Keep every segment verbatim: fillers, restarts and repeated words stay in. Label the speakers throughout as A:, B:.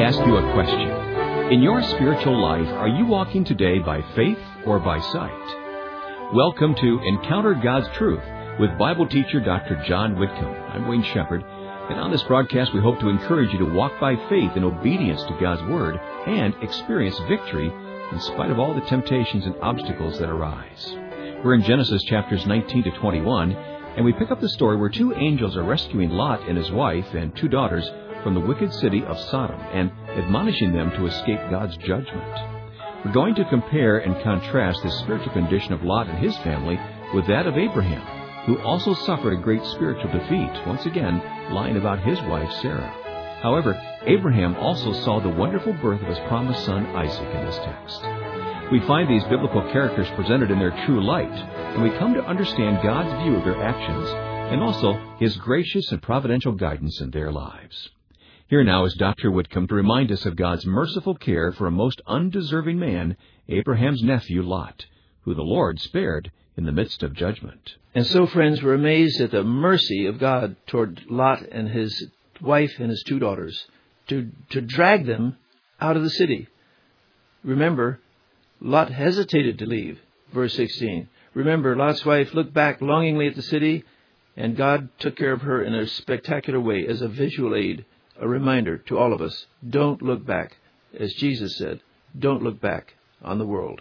A: ask you a question. In your spiritual life, are you walking today by faith or by sight? Welcome to Encounter God's Truth with Bible teacher Doctor John Whitcomb. I'm Wayne Shepherd, and on this broadcast we hope to encourage you to walk by faith in obedience to God's Word and experience victory in spite of all the temptations and obstacles that arise. We're in Genesis chapters nineteen to twenty-one, and we pick up the story where two angels are rescuing Lot and his wife and two daughters from the wicked city of Sodom and admonishing them to escape God's judgment. We're going to compare and contrast the spiritual condition of Lot and his family with that of Abraham, who also suffered a great spiritual defeat, once again lying about his wife Sarah. However, Abraham also saw the wonderful birth of his promised son Isaac in this text. We find these biblical characters presented in their true light, and we come to understand God's view of their actions and also His gracious and providential guidance in their lives. Here now is Doctor Whitcomb to remind us of God's merciful care for a most undeserving man, Abraham's nephew Lot, who the Lord spared in the midst of judgment.
B: And so, friends, we're amazed at the mercy of God toward Lot and his wife and his two daughters to, to drag them out of the city. Remember, Lot hesitated to leave, verse sixteen. Remember, Lot's wife looked back longingly at the city, and God took care of her in a spectacular way as a visual aid, a reminder to all of us. Don't look back. As Jesus said, don't look back on the world.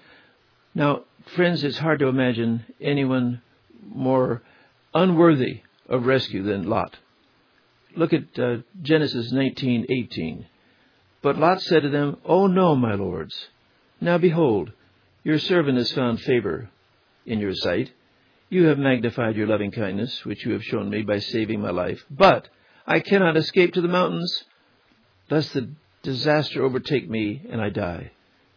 B: Now, friends, it's hard to imagine anyone more unworthy of rescue than Lot. Look at uh, Genesis nineteen eighteen. But Lot said to them, "Oh no, my lords. Now behold, your servant has found favor in your sight. You have magnified your loving kindness, which you have shown me by saving my life. But I cannot escape to the mountains, lest the disaster overtake me and I die."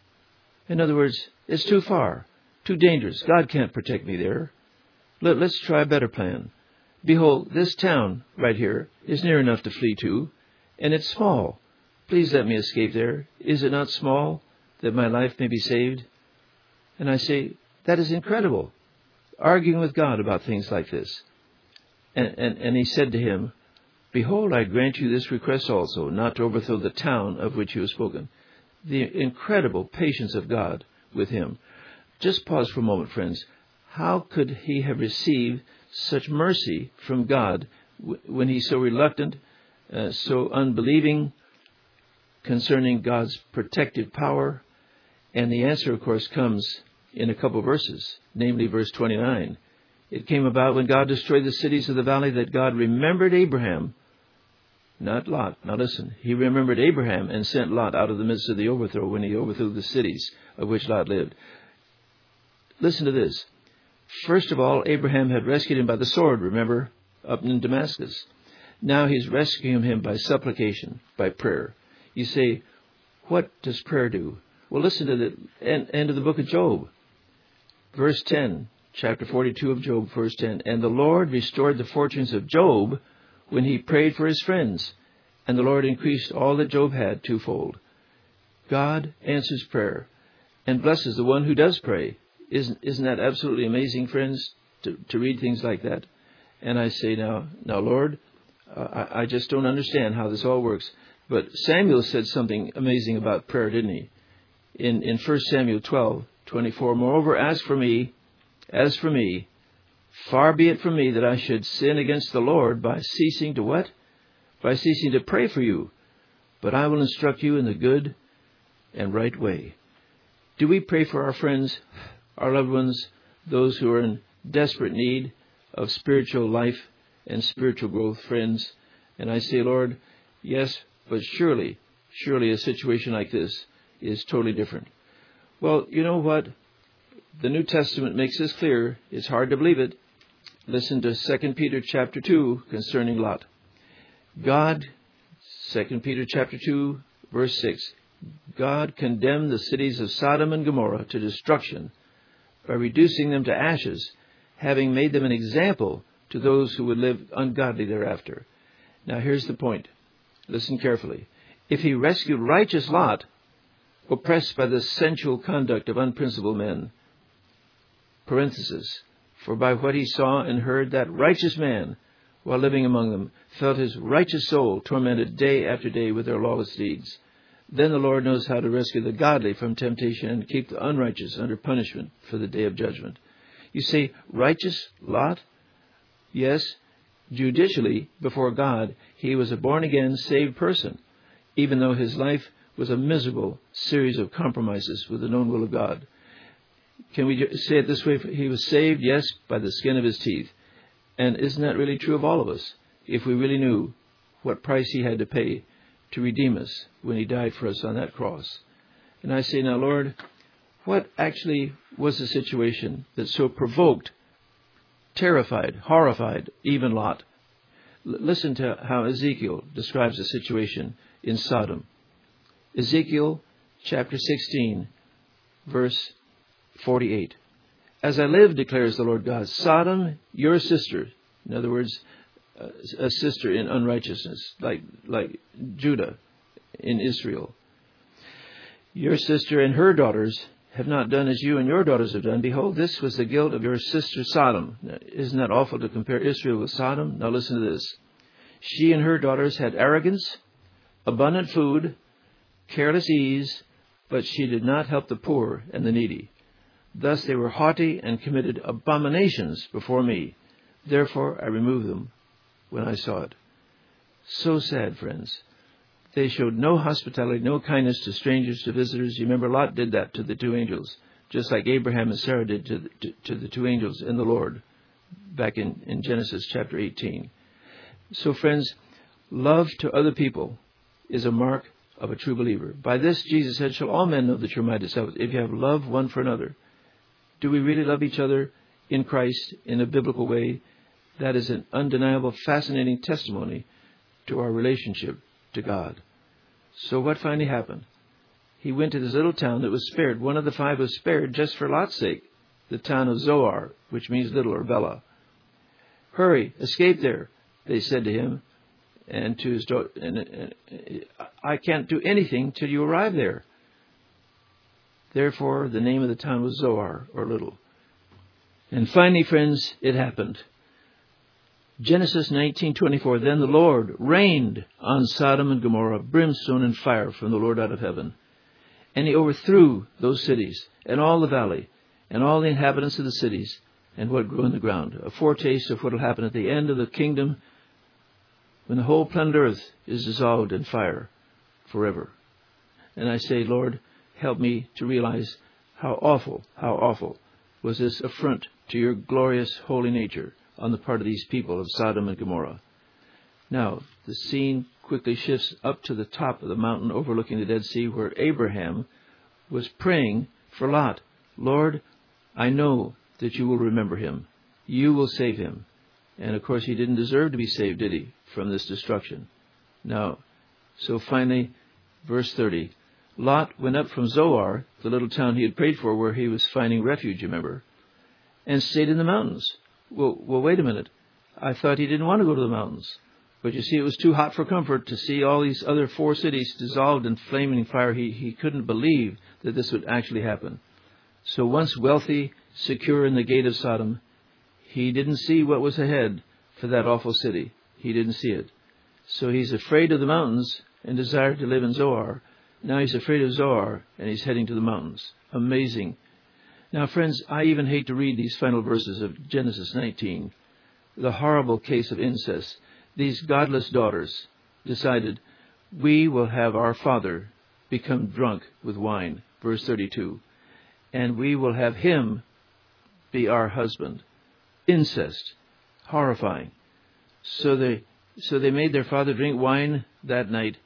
B: In other words, it's too far, too dangerous. God can't protect me there. Let, let's try a better plan. Behold, this town right here is near enough to flee to, and it's small. Please let me escape there. Is it not small, that my life may be saved? And I say, that is incredible, arguing with God about things like this. And, and, and he said to him, "Behold, I grant you this request also, not to overthrow the town of which you have spoken." The incredible patience of God with him. Just pause for a moment, friends. How could he have received such mercy from God when he's so reluctant, uh, so unbelieving concerning God's protective power? And the answer, of course, comes in a couple of verses, namely verse twenty-nine. It came about when God destroyed the cities of the valley that God remembered Abraham, not Lot. Now listen, he remembered Abraham and sent Lot out of the midst of the overthrow when he overthrew the cities of which Lot lived. Listen to this. First of all, Abraham had rescued him by the sword, remember, up in Damascus. Now he's rescuing him by supplication, by prayer. You say, what does prayer do? Well, listen to the end, end of the book of Job. Verse ten, chapter forty-two of Job, verse ten. "And the Lord restored the fortunes of Job when he prayed for his friends, and the Lord increased all that Job had twofold." God answers prayer and blesses the one who does pray. Isn't, isn't that absolutely amazing, friends, to, to read things like that? And I say, now, now, Lord, uh, I, I just don't understand how this all works. But Samuel said something amazing about prayer, didn't he? In, in First Samuel twelve twenty-four, "Moreover, as for me, as for me, far be it from me that I should sin against the Lord by ceasing to" what? "By ceasing to pray for you. But I will instruct you in the good and right way." Do we pray for our friends, our loved ones, those who are in desperate need of spiritual life and spiritual growth, friends? And I say, Lord, yes, but surely, surely a situation like this is totally different. Well, you know what? The New Testament makes this clear. It's hard to believe it. Listen to Second Peter chapter two concerning Lot. God, Second Peter chapter two, verse six, "God condemned the cities of Sodom and Gomorrah to destruction by reducing them to ashes, having made them an example to those who would live ungodly thereafter." Now here's the point. Listen carefully. If he rescued righteous Lot, oppressed by the sensual conduct of unprincipled men, parenthesis, "for by what he saw and heard that righteous man while living among them, felt his righteous soul tormented day after day with their lawless deeds. Then the Lord knows how to rescue the godly from temptation and keep the unrighteous under punishment for the day of judgment. You say, righteous Lot? Yes, judicially, before God, he was a born-again, saved person, even though his life was a miserable series of compromises with the known will of God. Can we say it this way? He was saved, yes, by the skin of his teeth. And isn't that really true of all of us? If we really knew what price he had to pay to redeem us when he died for us on that cross. And I say, now, Lord, what actually was the situation that so provoked, terrified, horrified even Lot? L- listen to how Ezekiel describes the situation in Sodom. Ezekiel chapter sixteen, verse forty-eight. As I live, declares the Lord God, Sodom, your sister, in other words, a sister in unrighteousness, like like Judah in Israel. Your sister and her daughters have not done as you and your daughters have done. Behold, this was the guilt of your sister Sodom. Now, isn't that awful to compare Israel with Sodom? Now listen to this. She and her daughters had arrogance, abundant food, careless ease, but she did not help the poor and the needy. Thus they were haughty and committed abominations before me. Therefore I removed them when I saw it. So sad, friends. They showed no hospitality, no kindness to strangers, to visitors. You remember Lot did that to the two angels, just like Abraham and Sarah did to the, to, to the two angels in the Lord, back in, in Genesis chapter eighteen. So, friends, love to other people is a mark of a true believer. By this, Jesus said, shall all men know that you're my disciples, if you have love one for another. Do we really love each other in Christ in a biblical way? That is an undeniable, fascinating testimony to our relationship to God. So what finally happened? He went to this little town that was spared. One of the five was spared just for Lot's sake, the town of Zoar, which means little or Bela. Hurry, escape there, they said to him and to his daughter. And, and, and, I can't do anything till you arrive there. Therefore, the name of the town was Zoar, or little. And finally, friends, it happened. Genesis nineteen twenty-four, then the Lord rained on Sodom and Gomorrah brimstone and fire from the Lord out of heaven. And he overthrew those cities and all the valley and all the inhabitants of the cities and what grew in the ground. A foretaste of what will happen at the end of the kingdom when the whole planet Earth is dissolved in fire forever. And I say, Lord, help me to realize how awful, how awful was this affront to your glorious holy nature on the part of these people of Sodom and Gomorrah. Now, the scene quickly shifts up to the top of the mountain overlooking the Dead Sea, where Abraham was praying for Lot. Lord, I know that you will remember him. You will save him. And, of course, he didn't deserve to be saved, did he, from this destruction? No. So finally, verse thirty, Lot went up from Zoar, the little town he had prayed for, where he was finding refuge, you remember, and stayed in the mountains. Well, well, wait a minute. I thought he didn't want to go to the mountains. But you see, it was too hot for comfort to see all these other four cities dissolved in flaming fire. He, he couldn't believe that this would actually happen. So once wealthy, secure in the gate of Sodom, he didn't see what was ahead for that awful city. He didn't see it. So he's afraid of the mountains and desired to live in Zoar. Now he's afraid of Zoar and he's heading to the mountains. Amazing. Now, friends, I even hate to read these final verses of Genesis nineteen. The horrible case of incest. These godless daughters decided, we will have our father become drunk with wine, verse thirty-two, and we will have him be our husband. Incest. Horrifying. So they, so they made their father drink wine that night,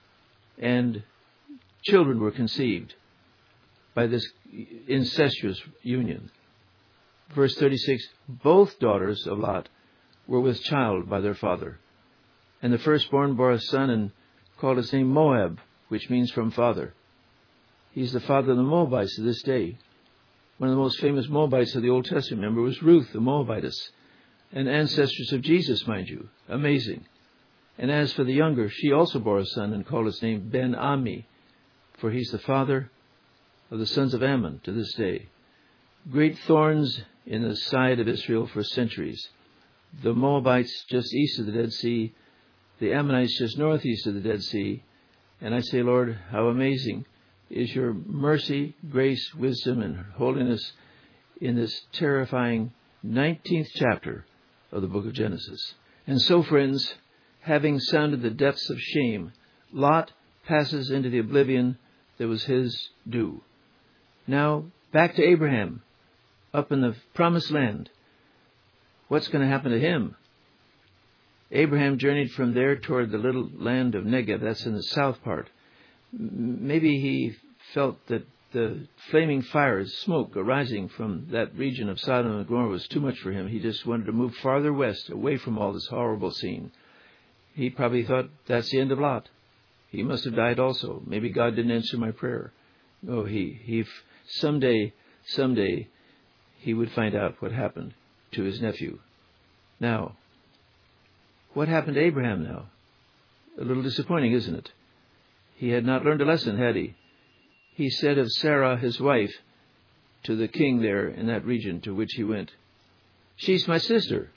B: and children were conceived by this incestuous union. Verse thirty-six, both daughters of Lot were with child by their father. And the firstborn bore a son and called his name Moab, which means from father. He's the father of the Moabites to this day. One of the most famous Moabites of the Old Testament, remember, was Ruth, the Moabitess, and ancestors of Jesus, mind you. Amazing. And as for the younger, she also bore a son and called his name Ben-Ami, for he's the father of the sons of Ammon to this day. Great thorns in the side of Israel for centuries. the Moabites just east of the Dead Sea, the Ammonites just northeast of the Dead Sea. And I say, Lord, how amazing is your mercy, grace, wisdom, and holiness in this terrifying nineteenth chapter of the book of Genesis. And so, friends, having sounded the depths of shame, Lot passes into the oblivion that was his due. Now, back to Abraham, up in the promised land. What's going to happen to him? Abraham journeyed from there toward the little land of Negev. That's in the south part. Maybe he felt that the flaming fires, smoke arising from that region of Sodom and Gomorrah was too much for him. He just wanted to move farther west, away from all this horrible scene. He probably thought, that's the end of Lot. He must have died also. Maybe God didn't answer my prayer. Oh, he, he, someday, someday, he would find out what happened to his nephew. Now, what happened to Abraham now? A little disappointing, isn't it? He had not learned a lesson, had he? He said of Sarah, his wife, to the king there in that region to which he went, she's my sister.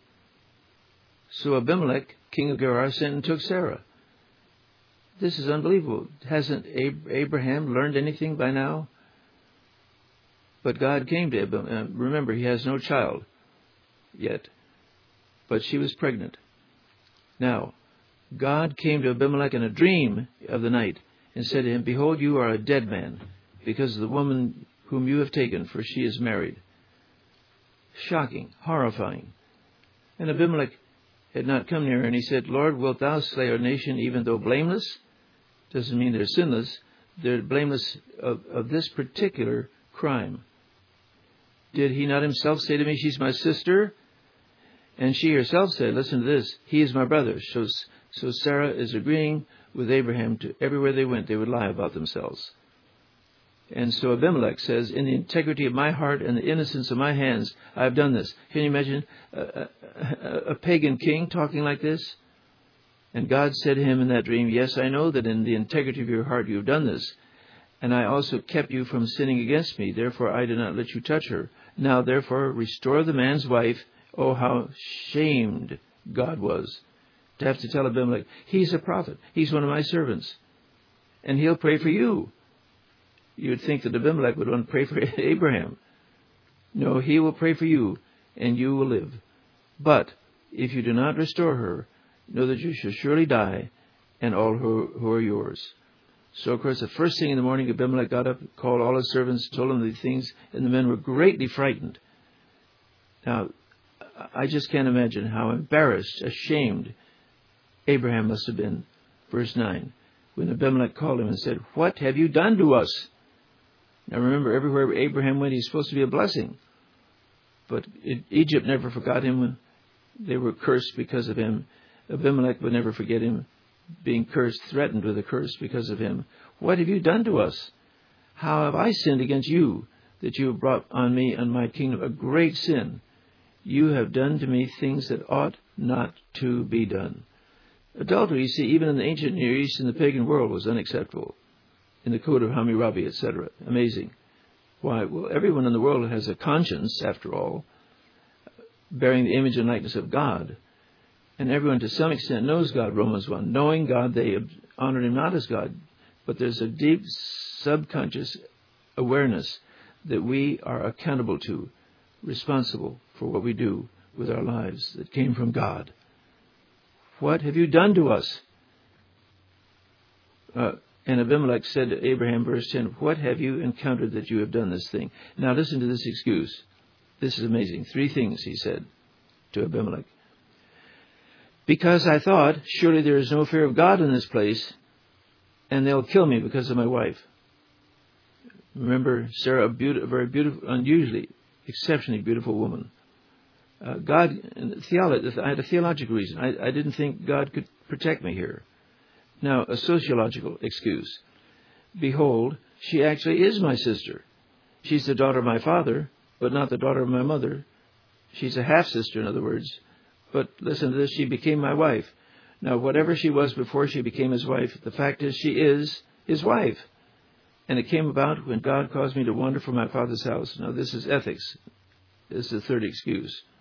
B: So Abimelech, king of Gerar, sent and took Sarah. This is unbelievable. Hasn't Abraham learned anything by now? But God came to Abimelech. Remember, he has no child yet, but she was pregnant. Now, God came to Abimelech in a dream of the night and said to him, behold, you are a dead man because of the woman whom you have taken, for she is married. Shocking, horrifying. And Abimelech had not come near, and he said, Lord, wilt thou slay our nation even though blameless? Doesn't mean they're sinless. They're blameless of, of this particular crime. Did he not himself say to me, she's my sister? And she herself said, listen to this, he is my brother. So, so Sarah is agreeing with Abraham to everywhere they went, they would lie about themselves. And so Abimelech says, in the integrity of my heart and the innocence of my hands, I have done this. Can you imagine a, a, a pagan king talking like this? And God said to him in that dream, yes, I know that in the integrity of your heart you have done this. And I also kept you from sinning against me. Therefore I did not let you touch her. Now therefore restore the man's wife. Oh, how shamed God was to have to tell Abimelech, he's a prophet. He's one of my servants. And he'll pray for you. You would think that Abimelech would want to pray for Abraham. No, he will pray for you, and you will live. But if you do not restore her, know that you shall surely die, and all who, who are yours. So, of course, the first thing in the morning, Abimelech got up, called all his servants, told them these things, and the men were greatly frightened. Now, I just can't imagine how embarrassed, ashamed Abraham must have been. Verse nine, when Abimelech called him and said, what have you done to us? Now remember, everywhere Abraham went, he's supposed to be a blessing. But it, Egypt never forgot him when they were cursed because of him. Abimelech would never forget him being cursed, threatened with a curse because of him. What have you done to us? How have I sinned against you, that you have brought on me and my kingdom a great sin? You have done to me things that ought not to be done. Adultery, you see, even in the ancient Near East and the pagan world, was unacceptable. In the code of Hammurabi, et cetera. Amazing. Why? Well, everyone in the world has a conscience, after all, bearing the image and likeness of God. And everyone, to some extent, knows God, Romans one. Knowing God, they honor him not as God. But there's a deep subconscious awareness that we are accountable to, responsible for what we do with our lives that came from God. What have you done to us? Uh, and Abimelech said to Abraham, verse ten, what have you encountered that you have done this thing? Now listen to this excuse. This is amazing. Three things he said to Abimelech. Because I thought, surely there is no fear of God in this place, and they'll kill me because of my wife. Remember, Sarah, a, beautiful, a very beautiful, unusually, exceptionally beautiful woman. Uh, God, theolo- I had a theological reason. I, I didn't think God could protect me here. Now, a sociological excuse. Behold, she actually is my sister. She's the daughter of my father, but not the daughter of my mother. She's a half-sister, in other words. But listen to this, she became my wife. Now, whatever she was before she became his wife, the fact is she is his wife. And it came about when God caused me to wander from my father's house. Now, this is ethics. This is the third excuse.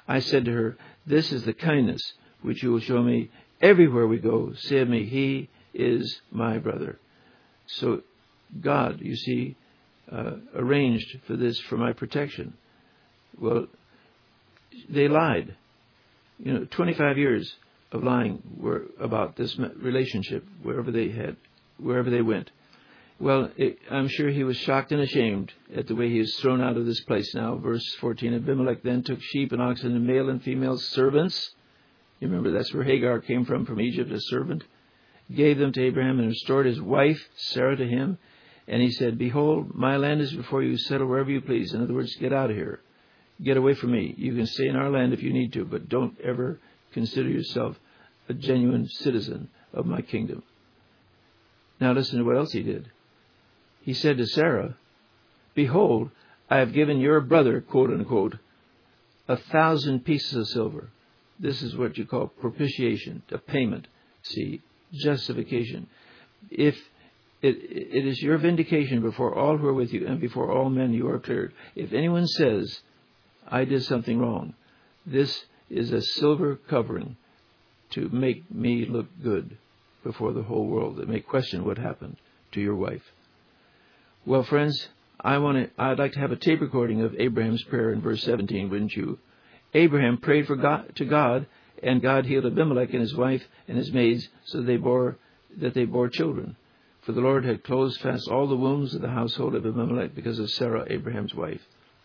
B: I said to her, this is the kindness which you will show me everywhere we go. Say of me, he is my brother. So God, you see, uh, arranged for this for my protection. Well, they lied. You know, twenty-five years of lying were about this relationship wherever they had, wherever they went. Well, it, I'm sure he was shocked and ashamed at the way he was thrown out of this place now. Verse fourteen, Abimelech then took sheep and oxen and male and female servants. You remember that's where Hagar came from, from Egypt, a servant. Gave them to Abraham and restored his wife, Sarah, to him. And he said, behold, my land is before you. Settle wherever you please. In other words, get out of here. Get away from me. You can stay in our land if you need to, but don't ever consider yourself a genuine citizen of my kingdom. Now listen to what else he did. He said to Sarah, behold, I have given your brother, quote unquote, a thousand pieces of silver. This is what you call propitiation, a payment. See, justification. If it, it is your vindication before all who are with you and before all men, you are cleared. If anyone says, I did something wrong, this is a silver covering to make me look good before the whole world. That may question what happened to your wife. Well, friends, I want to. I'd like to have a tape recording of Abraham's prayer in verse seventeen, wouldn't you? Abraham prayed for God, to God, and God healed Abimelech and his wife and his maids, so they bore that they bore children. For the Lord had closed fast all the wombs of the household of Abimelech because of Sarah, Abraham's wife.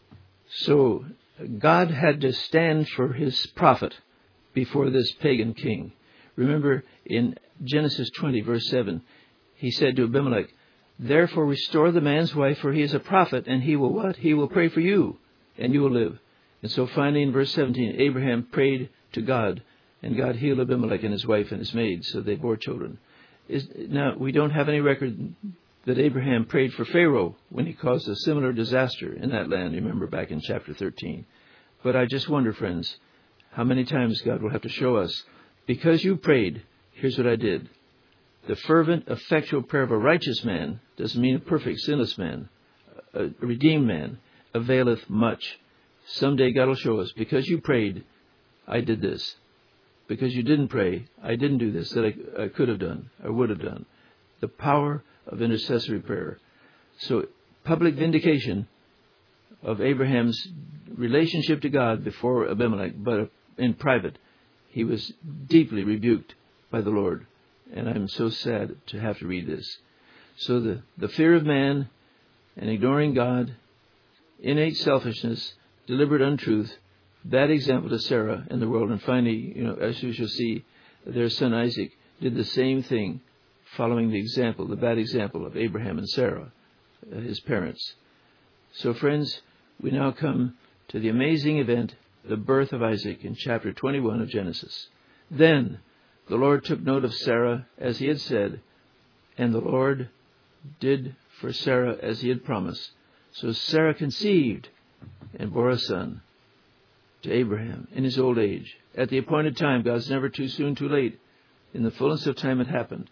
B: So God had to stand for his prophet before this pagan king. Remember in Genesis twenty, verse seven, he said to Abimelech, therefore restore the man's wife, for he is a prophet, and he will what? He will pray for you, and you will live. And so finally in verse seventeen, Abraham prayed to God, and God healed Abimelech and his wife and his maids, so they bore children. Is, now, we don't have any record that Abraham prayed for Pharaoh when he caused a similar disaster in that land, remember back in chapter thirteen. But I just wonder, friends, how many times God will have to show us, because you prayed, here's what I did. The fervent, effectual prayer of a righteous man doesn't mean a perfect, sinless man. A redeemed man availeth much. Someday God will show us, because you prayed, I did this. Because you didn't pray, I didn't do this that I, I could have done, I would have done. The power of intercessory prayer. So, public vindication of Abraham's relationship to God before Abimelech, but in private, he was deeply rebuked by the Lord. And I'm so sad to have to read this. So the, the fear of man and ignoring God, innate selfishness, deliberate untruth, bad example to Sarah and the world. And finally, you know, as you shall see, their son Isaac did the same thing, following the example, the bad example of Abraham and Sarah, his parents. So friends, we now come to the amazing event, the birth of Isaac in chapter twenty-one of Genesis. Then the Lord took note of Sarah as he had said, and the Lord did for Sarah as he had promised. So Sarah conceived and bore a son to Abraham in his old age. At the appointed time, God's never too soon, too late. In the fullness of time it happened.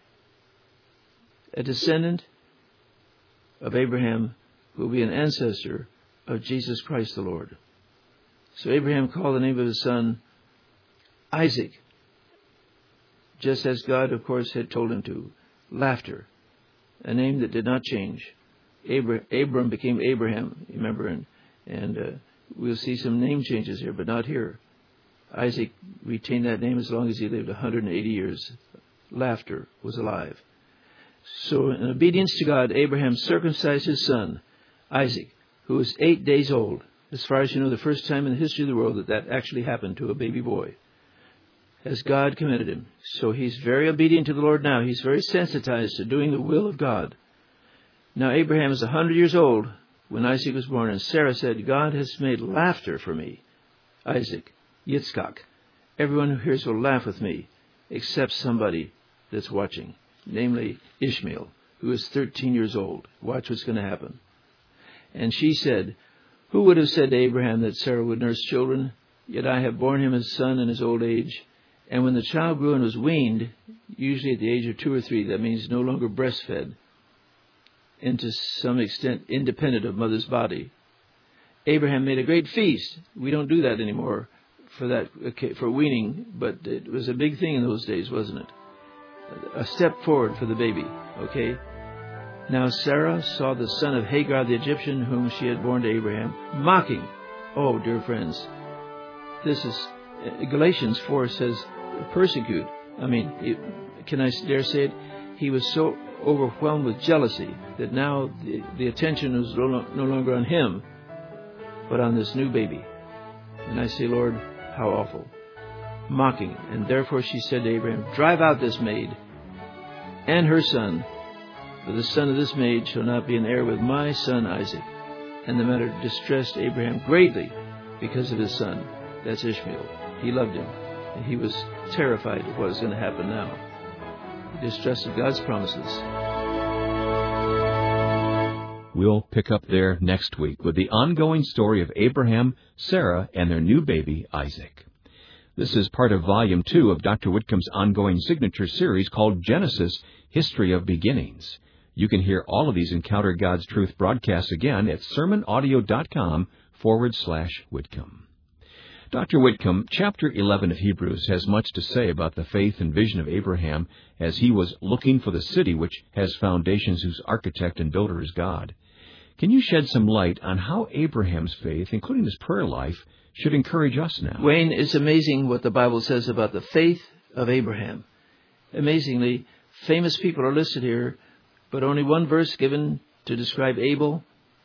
B: A descendant of Abraham who will be an ancestor of Jesus Christ the Lord. So Abraham called the name of his son Isaac, just as God, of course, had told him to. Laughter, a name that did not change. Abra- Abram became Abraham, remember, and, and uh, we'll see some name changes here, but not here. Isaac retained that name as long as he lived one hundred eighty years. Laughter was alive. So in obedience to God, Abraham circumcised his son, Isaac, who was eight days old. As far as you know, the first time in the history of the world that that actually happened to a baby boy, as God commanded him. So he's very obedient to the Lord now. He's very sensitized to doing the will of God. Now Abraham is one hundred years old when Isaac was born, and Sarah said, God has made laughter for me, Isaac, Yitzchak. Everyone who hears will laugh with me, except somebody that's watching, namely Ishmael, who is thirteen years old. Watch what's going to happen. And she said, who would have said to Abraham that Sarah would nurse children? Yet I have borne him a son in his old age. And when the child grew and was weaned, usually at the age of two or three, that means no longer breastfed, and to some extent independent of mother's body, Abraham made a great feast. We don't do that anymore for that for weaning, but it was a big thing in those days, wasn't it? A step forward for the baby, okay? Now Sarah saw the son of Hagar the Egyptian, whom she had borne to Abraham, mocking. Oh, dear friends, this is, Galatians four says, persecute. I mean, it, can I dare say it? He was so overwhelmed with jealousy that now the, the attention was no, no longer on him, but on this new baby. And I say, Lord, how awful. Mocking. And therefore she said to Abraham, drive out this maid and her son, for the son of this maid shall not be an heir with my son Isaac. And the matter distressed Abraham greatly because of his son. That's Ishmael. He loved him. And he was terrified of what was going to happen now. He distrusted God's promises.
A: We'll pick up there next week with the ongoing story of Abraham, Sarah, and their new baby, Isaac. This is part of Volume two of Doctor Whitcomb's ongoing signature series called Genesis, History of Beginnings. You can hear all of these Encounter God's Truth broadcasts again at sermonaudio.com forward slash Whitcomb. Doctor Whitcomb, chapter eleven of Hebrews has much to say about the faith and vision of Abraham as he was looking for the city which has foundations whose architect and builder is God. Can you shed some light on how Abraham's faith, including his prayer life, should encourage us now?
B: Wayne, it's amazing what the Bible says about the faith of Abraham. Amazingly, famous people are listed here, but only one verse given to describe Abel,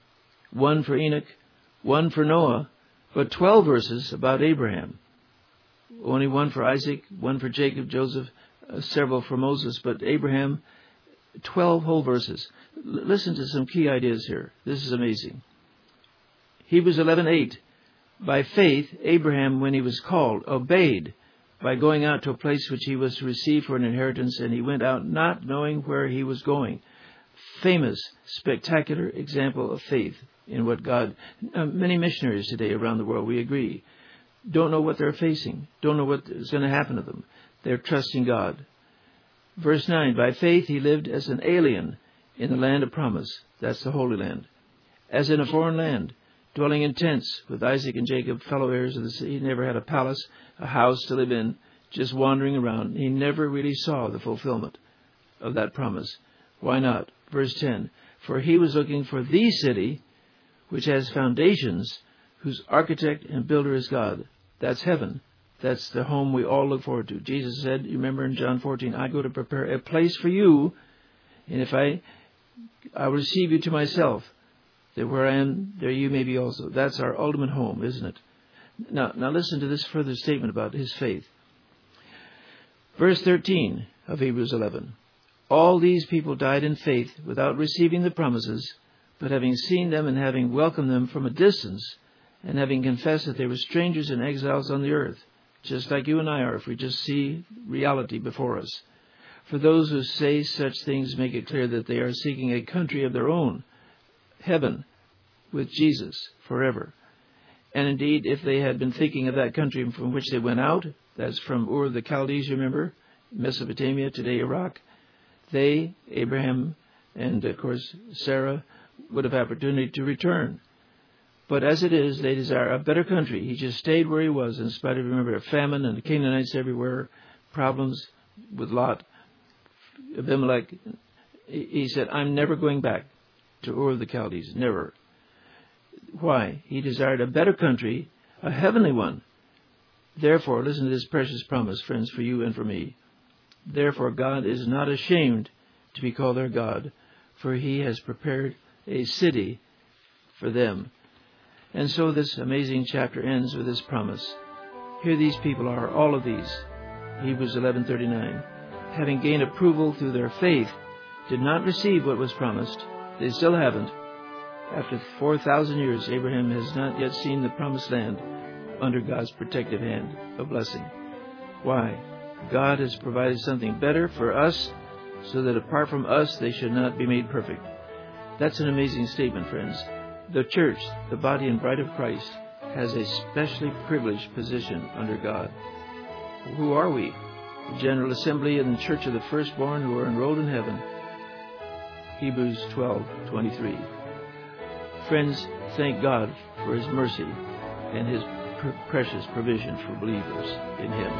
B: one for Enoch, one for Noah, but twelve verses about Abraham. Only one for Isaac, one for Jacob, Joseph, uh, several for Moses, but Abraham, twelve whole verses. L- listen to some key ideas here. This is amazing. Hebrews eleven eight. By faith, Abraham, when he was called, obeyed by going out to a place which he was to receive for an inheritance, and he went out not knowing where he was going. Famous, spectacular example of faith in what God... Uh, many missionaries today around the world, we agree, don't know what they're facing, don't know what is going to happen to them. They're trusting God. Verse nine, by faith he lived as an alien in the land of promise. That's the Holy Land. As in a foreign land, dwelling in tents with Isaac and Jacob, fellow heirs of the city. He never had a palace, a house to live in, just wandering around. He never really saw the fulfillment of that promise. Why not? Verse ten, for he was looking for the city which has foundations, whose architect and builder is God. That's heaven. That's the home we all look forward to. Jesus said, you remember in John fourteen, I go to prepare a place for you, and if I, I will receive you to myself, that where I am, there you may be also. That's our ultimate home, isn't it? Now, now listen to this further statement about his faith. Verse thirteen of Hebrews eleven. All these people died in faith without receiving the promises, but having seen them and having welcomed them from a distance, and having confessed that they were strangers and exiles on the earth, just like you and I are if we just see reality before us. For those who say such things make it clear that they are seeking a country of their own, heaven, with Jesus forever. And indeed, if they had been thinking of that country from which they went out, that's from Ur of the Chaldees, remember, Mesopotamia, today Iraq, they, Abraham, and of course Sarah, would have opportunity to return. But as it is, they desire a better country. He just stayed where he was in spite of, remember, a famine and Canaanites everywhere, problems with Lot. Abimelech, he said, I'm never going back to Ur of the Chaldees, never. Why? He desired a better country, a heavenly one. Therefore, listen to this precious promise, friends, for you and for me. Therefore, God is not ashamed to be called their God, for he has prepared a city for them. And so this amazing chapter ends with this promise. Here these people are, all of these, Hebrews eleven thirty-nine, having gained approval through their faith, did not receive what was promised. They still haven't. After four thousand years, Abraham has not yet seen the promised land under God's protective hand of blessing. Why? God has provided something better for us, so that apart from us, they should not be made perfect. That's an amazing statement, friends. The church, the body and bride of Christ, has a specially privileged position under God. Who are we? The General Assembly and the Church of the Firstborn who are enrolled in heaven. Hebrews twelve twenty-three. Friends, thank God for His mercy and His pr- precious provision for believers in Him.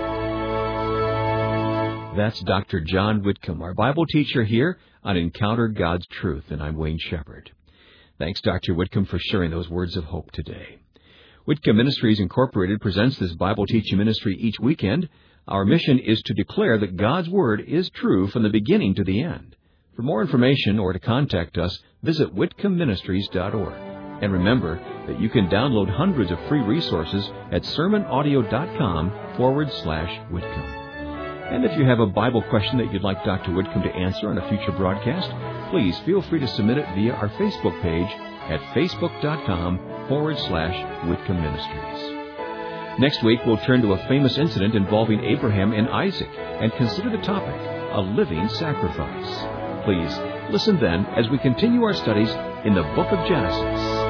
A: That's Doctor John Whitcomb, our Bible teacher here on Encounter God's Truth, and I'm Wayne Shepherd. Thanks, Doctor Whitcomb, for sharing those words of hope today. Whitcomb Ministries Incorporated presents this Bible teaching ministry each weekend. Our mission is to declare that God's Word is true from the beginning to the end. For more information or to contact us, visit whitcomb ministries dot org. And remember that you can download hundreds of free resources at sermonaudio.com forward slash Whitcomb. And if you have a Bible question that you'd like Doctor Whitcomb to answer on a future broadcast, please feel free to submit it via our Facebook page at facebook.com forward slash Whitcomb Ministries. Next week, we'll turn to a famous incident involving Abraham and Isaac and consider the topic, a living sacrifice. Please listen then as we continue our studies in the book of Genesis.